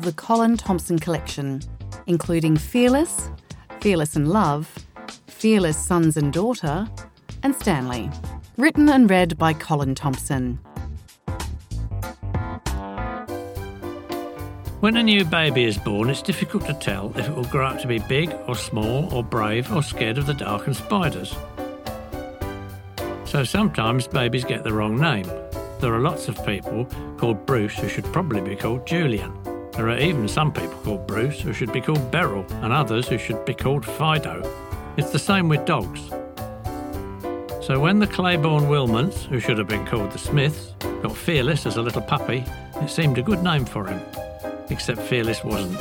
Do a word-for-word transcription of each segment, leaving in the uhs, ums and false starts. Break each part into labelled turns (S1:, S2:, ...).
S1: the Colin Thompson collection, including Fearless, Fearless in Love, Fearless Sons and Daughter, and Stanley. Written and read by Colin Thompson.
S2: When a new baby is born, it's difficult to tell if it will grow up to be big or small or brave or scared of the dark and spiders. So sometimes babies get the wrong name. There are lots of people called Bruce who should probably be called Julian. There are even some people called Bruce who should be called Beryl and others who should be called Fido. It's the same with dogs. So when the Claiborne Wilmots, who should have been called the Smiths, got Fearless as a little puppy, it seemed a good name for him. Except Fearless wasn't.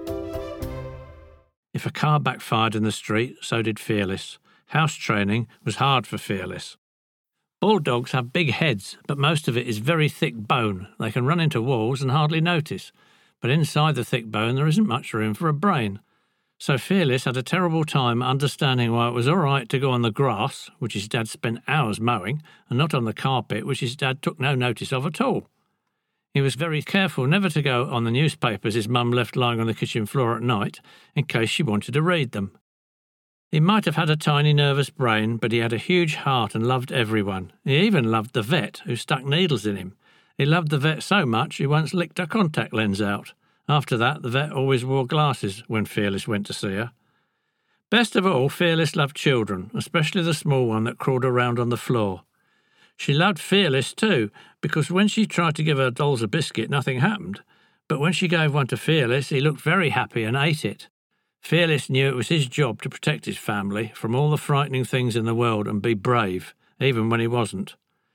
S2: If a car backfired in the street, so did Fearless. House training was hard for Fearless. Bulldogs have big heads, but most of it is very thick bone. They can run into walls and hardly notice. But inside the thick bone there isn't much room for a brain. So Fearless had a terrible time understanding why it was all right to go on the grass, which his dad spent hours mowing, and not on the carpet, which his dad took no notice of at all. He was very careful never to go on the newspapers his mum left lying on the kitchen floor at night, in case she wanted to read them. He might have had a tiny nervous brain, but he had a huge heart and loved everyone. He even loved the vet, who stuck needles in him. He loved the vet so much he once licked her contact lens out. After that, the vet always wore glasses when Fearless went to see her. Best of all, Fearless loved children, especially the small one that crawled around on the floor. She loved Fearless too, because when she tried to give her dolls a biscuit, nothing happened. But when she gave one to Fearless, he looked very happy and ate it. Fearless knew it was his job to protect his family from all the frightening things in the world and be brave, even when he wasn't.